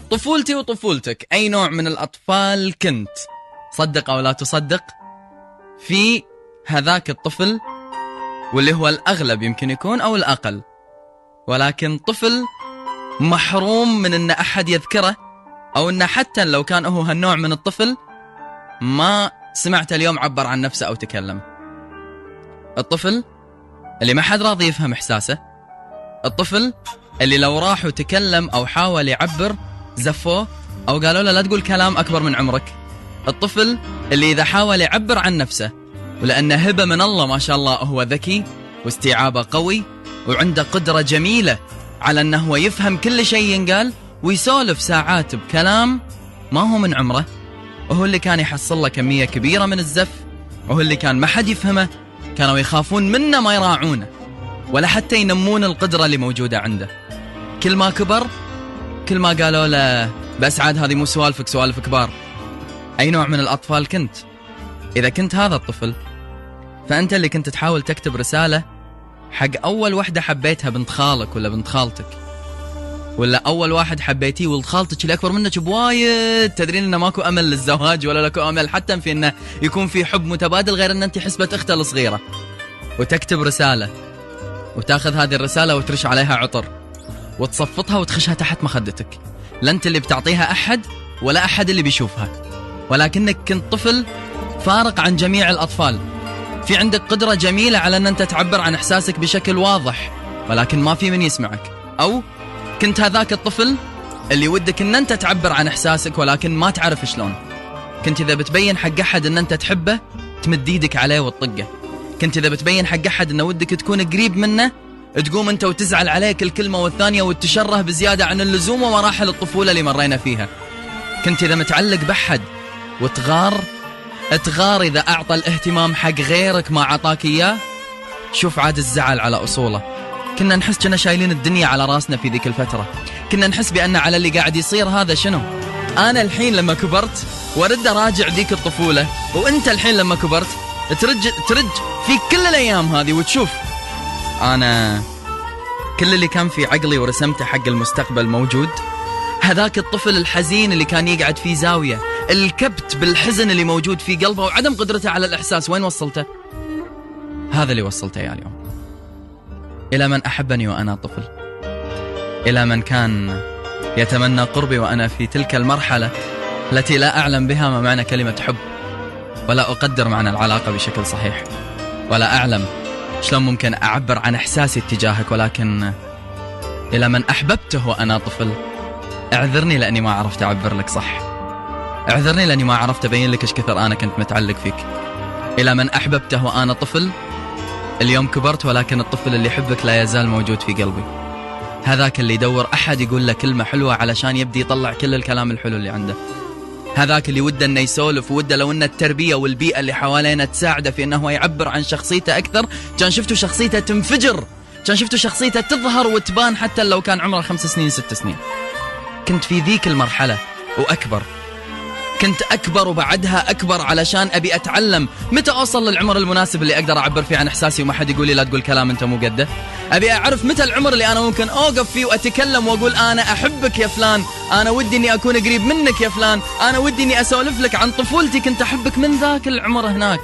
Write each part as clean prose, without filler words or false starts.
طفولتي وطفولتك، أي نوع من الأطفال كنت؟ صدق أو لا تصدق، في هذاك الطفل واللي هو الأغلب يمكن يكون أو الأقل، ولكن طفل محروم من أن أحد يذكره، أو أنه حتى لو كان هو هالنوع من الطفل ما سمعت اليوم عبر عن نفسه أو تكلم. الطفل اللي ما حد راضي يفهم إحساسه، الطفل اللي لو راح وتكلم أو حاول يعبر زفوه أو قالوا له لا تقول كلام أكبر من عمرك. الطفل اللي إذا حاول يعبر عن نفسه ولأنه هبة من الله ما شاء الله هو ذكي واستيعابه قوي وعنده قدرة جميلة على أنه هو يفهم كل شيء ينقال ويسولف ساعات بكلام ما هو من عمره، وهو اللي كان يحصل له كمية كبيرة من الزف، وهو اللي كان ما حد يفهمه، كانوا يخافون منه ما يراعونه ولا حتى ينمون القدرة اللي موجودة عنده. كل ما كبر كل ما قالوا له بس عاد هذه مو سوالفك، سوالف كبار. أي نوع من الأطفال كنت؟ إذا كنت هذا الطفل فأنت اللي كنت تحاول تكتب رسالة حق أول وحدة حبيتها، بنت خالك ولا بنت خالتك، ولا أول واحد حبيتيه ولد خالتك اللي أكبر منك بوايد، تدرين إنه ماكو أمل للزواج ولا لكو أمل حتى في إنه يكون في حب متبادل غير إن أنت حسبة أختها الصغيرة، وتكتب رسالة وتاخذ هذه الرسالة وترش عليها عطر وتصفطها وتخشها تحت مخدتك. لا أنت اللي بتعطيها أحد ولا أحد اللي بيشوفها، ولكنك كنت طفل فارق عن جميع الأطفال، في عندك قدرة جميلة على أن أنت تعبر عن إحساسك بشكل واضح ولكن ما في من يسمعك. أو كنت هذاك الطفل اللي ودك أن أنت تعبر عن إحساسك ولكن ما تعرف شلون. كنت إذا بتبين حق أحد أن أنت تحبه تمد يدك عليه وتطقه. كنت إذا بتبين حق أحد أنه ودك تكون قريب منه تقوم أنت وتزعل عليه كل كلمة والثانية وتشره بزيادة عن اللزوم ومراحل الطفولة اللي مرينا فيها. كنت إذا متعلق بأحد وتغار إذا أعطى الاهتمام حق غيرك ما عطاك إياه. شوف عاد الزعل على أصوله. كنا نحس كنا شايلين الدنيا على راسنا في ذيك الفترة، كنا نحس بأن على اللي قاعد يصير هذا شنو. أنا الحين لما كبرت ورد أراجع ذيك الطفولة، وأنت الحين لما كبرت ترج في كل الأيام هذه وتشوف أنا كل اللي كان في عقلي ورسمته حق المستقبل موجود. هذاك الطفل الحزين اللي كان يقعد في زاوية، الكبت بالحزن اللي موجود في قلبه وعدم قدرته على الإحساس، وين وصلته؟ هذا اللي وصلته يا اليوم. إلى من أحبني وأنا طفل، إلى من كان يتمنى قربي وأنا في تلك المرحلة التي لا أعلم بها ما معنى كلمة حب، ولا أقدر معنى العلاقة بشكل صحيح، ولا أعلم شلون ممكن أعبر عن إحساسي اتجاهك، ولكن إلى من أحببته وأنا طفل، اعذرني لأني ما عرفت أعبر لك صح، اعذرني لأني ما عرفت أبين لك إيش كثر أنا كنت متعلق فيك. إلى من أحببته وأنا طفل، اليوم كبرت ولكن الطفل اللي يحبك لا يزال موجود في قلبي. هذاك اللي يدور أحد يقول له كلمة حلوة علشان يبدي يطلع كل الكلام الحلو اللي عنده. هذاك اللي وده أنه يسولف، وده لو أن التربية والبيئة اللي حوالينا تساعده في أنه يعبر عن شخصيته أكثر، كان شفتوا شخصيته تنفجر، كان شفتوا شخصيته تظهر وتبان حتى لو كان عمره 5 سنين 6 سنين. كنت في ذيك المرحلة وأكبر، كنت أكبر وبعدها أكبر علشان أبي أتعلم متى أوصل للعمر المناسب اللي أقدر أعبر فيه عن إحساسي وما حد يقول لي لا تقول كلام أنت مو قده. أبي أعرف متى العمر اللي أنا ممكن أوقف فيه وأتكلم وأقول أنا أحبك يا فلان، أنا ودي أني أكون قريب منك يا فلان، أنا ودي أني أسولف لك عن طفولتي، كنت أحبك من ذاك العمر هناك.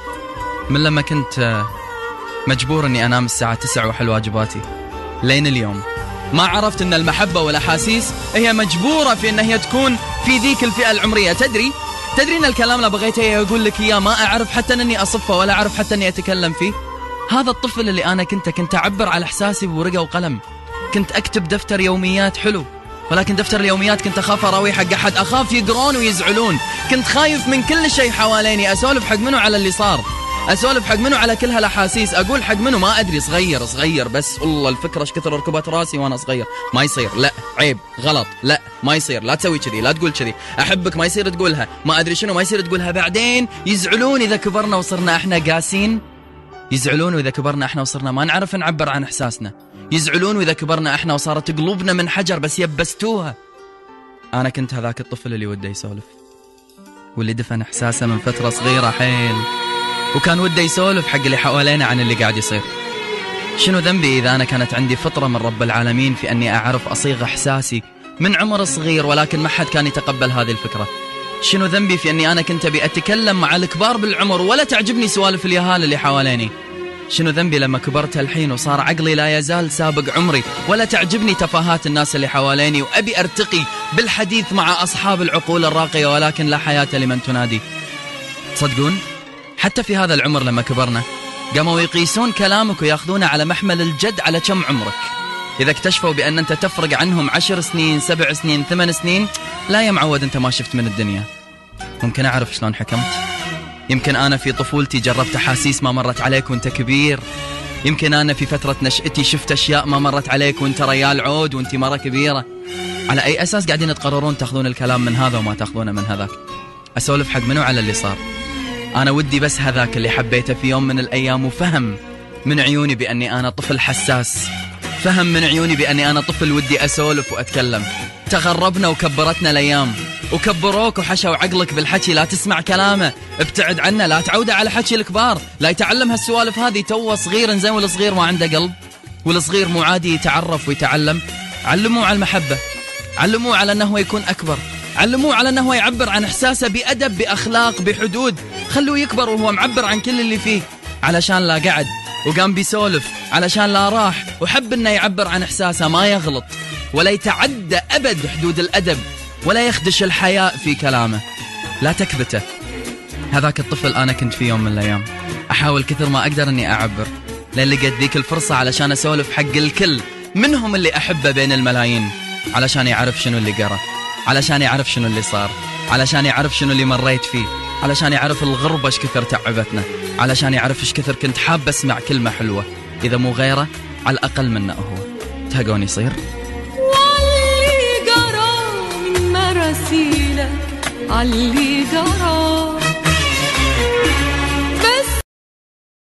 من لما كنت مجبور أني أنام الساعة 9 وأحل واجباتي لين اليوم ما عرفت أن المحبة والأحاسيس هي مجبورة في أنها هي تكون في ذيك الفئة العمرية. تدري أن الكلام اللي بغيته يقول لك إياه ما أعرف حتى أني أصفه ولا أعرف حتى أني أتكلم فيه. هذا الطفل اللي أنا كنت أعبر على إحساسي بورقة وقلم، كنت أكتب دفتر يوميات حلو، ولكن دفتر اليوميات كنت أخاف أراويه حق أحد، أخاف يقرون ويزعلون، كنت خايف من كل شيء حواليني، أسولف حق منه على اللي صار، أسولف حق منه على كل هالأحاسيس، أقول حق منه ما أدري، صغير بس والله الفكرة إيش كثر ركبت راسي وأنا صغير. ما يصير، لا عيب غلط، لا ما يصير، لا تسوي كذي، لا تقول كذي، أحبك ما يصير تقولها، ما أدري شنو ما يصير تقولها. بعدين يزعلون إذا كبرنا وصرنا إحنا قاسين، يزعلون إذا كبرنا إحنا وصرنا ما نعرف نعبر عن إحساسنا، يزعلون إذا كبرنا إحنا وصارت قلوبنا من حجر بس يبستوها. أنا كنت هذاك الطفل اللي وده يسولف، واللي دفن إحساسه من فترة صغيرة حيل، وكان وده يسولف حق اللي حوالينا عن اللي قاعد يصير. شنو ذنبي إذا أنا كانت عندي فطرة من رب العالمين في أني أعرف أصيغ إحساسي من عمر صغير، ولكن ما حد كان يتقبل هذه الفكرة. شنو ذنبي في أني أنا كنت أبي أتكلم مع الكبار بالعمر ولا تعجبني سوالف اليهال اللي حواليني؟ شنو ذنبي لما كبرت الحين وصار عقلي لا يزال سابق عمري ولا تعجبني تفاهات الناس اللي حواليني، وأبي أرتقي بالحديث مع أصحاب العقول الراقية، ولكن لا حياة لمن تنادي. تصدقون حتى في هذا العمر لما كبرنا قاموا يقيسون كلامك وياخذونه على محمل الجد على كم عمرك. إذا اكتشفوا بأن أنت تفرق عنهم 10 سنين 7 سنين 8 سنين، لا يا معود أنت ما شفت من الدنيا. ممكن أعرف شلون حكمت؟ يمكن أنا في طفولتي جربت أحاسيس ما مرت عليك وأنت كبير. يمكن أنا في فترة نشأتي شفت أشياء ما مرت عليك وأنت ريال عود وأنت مرة كبيرة. على أي أساس قاعدين تقررون تأخذون الكلام من هذا وما تأخذونه من هذاك؟ أسولف حق منو على اللي صار؟ أنا ودي بس هذاك اللي حبيته في يوم من الأيام وفهم من عيوني بأني أنا طفل حساس، فهم من عيوني بأني أنا طفل ودي أسولف وأتكلم. تغربنا وكبرتنا الأيام، وكبروك وحشوا عقلك بالحكي، لا تسمع كلامه، ابتعد عنه، لا تعوده على حكي الكبار، لا يتعلم هالسوالف هذه توه صغير. زين والصغير ما عنده قلب، والصغير مو عادي يتعرف ويتعلم. علموه على المحبة، علموه على أنه يكون أكبر، علموه على أنه يعبر عن إحساسه بأدب بأخلاق بحدود. خلوه يكبر وهو معبر عن كل اللي فيه، علشان لا قعد وقام بيسولف، علشان لا راح وحب أنه يعبر عن إحساسه، ما يغلط ولا يتعدى أبد حدود الأدب ولا يخدش الحياء في كلامه. لا تكبته. هذاك الطفل أنا كنت في يوم من الأيام أحاول كثر ما أقدر أني أعبر، لأن لقيت ذيك الفرصة علشان أسولف حق الكل، منهم اللي أحبه بين الملايين، علشان يعرف شنو اللي قرأ، علشان يعرف شنو اللي صار، علشان يعرف شنو اللي مريت فيه، علشان يعرف الغربة ايش كثر تعبتنا، علشان يعرف ايش كثر كنت حاب اسمع كلمة حلوة، إذا مو غيره على الأقل منه هو. تهقون يصير واللي قرا من مراسيلك، علي قرا